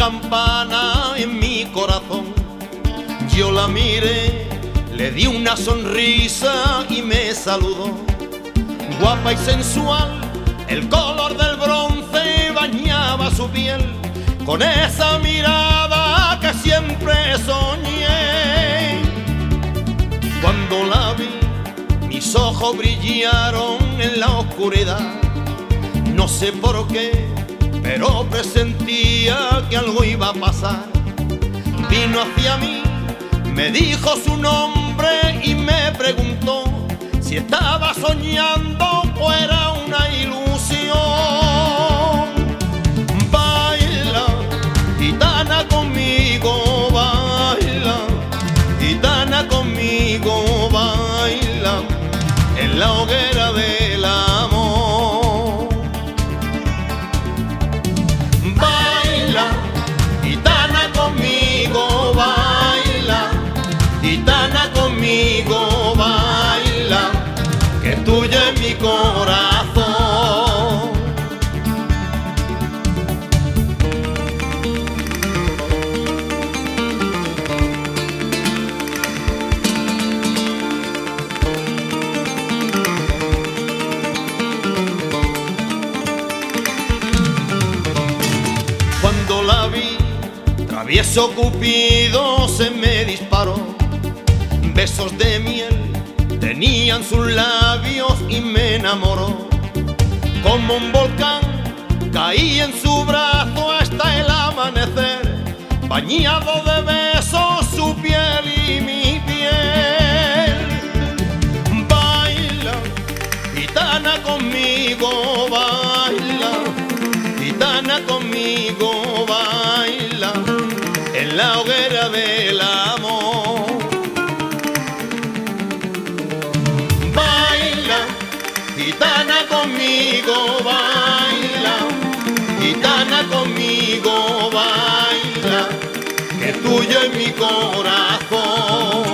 campana en mi corazón. Yo la miré, le di una sonrisa y me saludó. Guapa y sensual, el color del bronce bañaba su piel, con esa mirada que siempre soñé. Cuando la vi, mis ojos brillaron en la oscuridad. No sé por qué, pero presentía que algo iba a pasar. Vino hacia mí, me dijo su nombre y me preguntó si estaba soñando o era una ilusión. Baila, gitana conmigo, baila, gitana conmigo, baila, en la hoguera del amor. Baila, gitana conmigo, baila, gitana conmigo, baila, que tuyo es mi corazón. Cuando la vi, travieso Cupido se me disparó. Besos de miel tenían sus labios y me enamoró. Como un volcán caí en su brazo hasta el amanecer, bañado de besos su piel y mi piel. Baila, gitana conmigo, baila, gitana conmigo, baila, en la hoguera del amor. Gitana conmigo, baila, gitana conmigo, baila, que tuyo es mi corazón.